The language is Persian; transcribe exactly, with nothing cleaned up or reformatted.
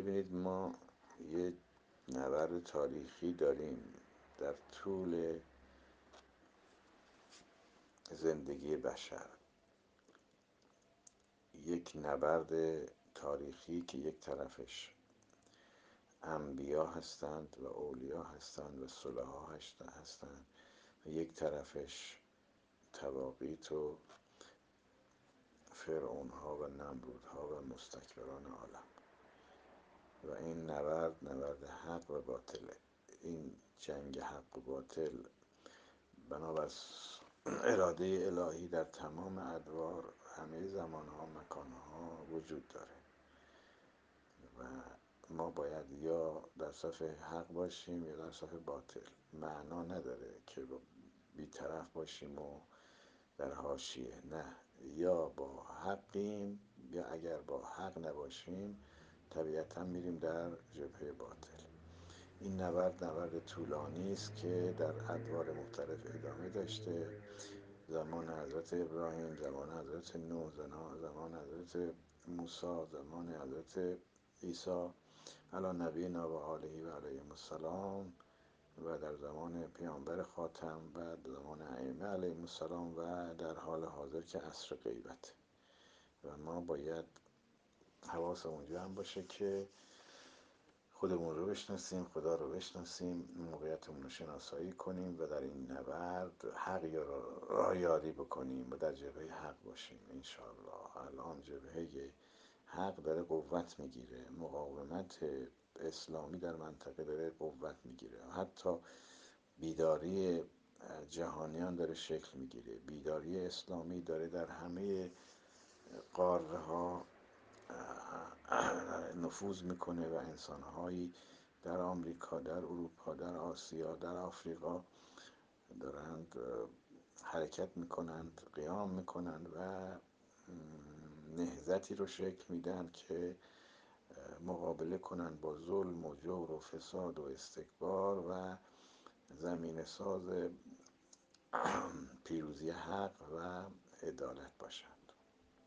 ببینید ما یه نبرد تاریخی داریم در طول زندگی بشر، یک نبرد تاریخی که یک طرفش انبیا هستند و اولیا هستند و صلحا هستند و یک طرفش طواغیت و فرعونها و نمرودها و مستکبران عالم. و این نبرد نبرد حق و باطله. این جنگ حق و باطل بنابر اراده الهی در تمام ادوار، همه زمانها، مکانها وجود داره و ما باید یا در صف حق باشیم یا در صف باطل. معنا نداره که بی‌طرف باشیم و در حاشیه. نه، یا با حقیم یا اگر با حق نباشیم طبیعتا میریم در جبهه باطل. این نبرد نبرد طولانی است که در ادوار مختلف ادامه داشته. زمان حضرت ابراهیم، زمان حضرت نوح، زمان حضرت موسی، زمان حضرت عیسی علی نبینا و آله و علیهم السلام و در زمان پیامبر خاتم و زمان ائمه علیهم السلام و در حال حاضر که عصر غیبت. و ما باید حواسمون جمع باشه که خودمون رو بشناسیم، خدا رو بشناسیم، موقعیتمون رو شناسایی کنیم و در این نبرد حق را یاری بکنیم و در جبهه حق باشیم انشاءالله. الان جبهه حق داره قوت میگیره، مقاومت اسلامی در منطقه داره قوت میگیره، حتی بیداری جهانیان داره شکل میگیره. بیداری اسلامی داره در همه قاره ها نفوذ میکنه و انسانهایی در آمریکا، در اروپا، در آسیا، در آفریقا دارند حرکت میکنند، قیام میکنند و نهضتی رو شکل میدن که مقابله کنند با ظلم و جور و فساد و استکبار و زمین ساز پیروزی حق و عدالت باشند.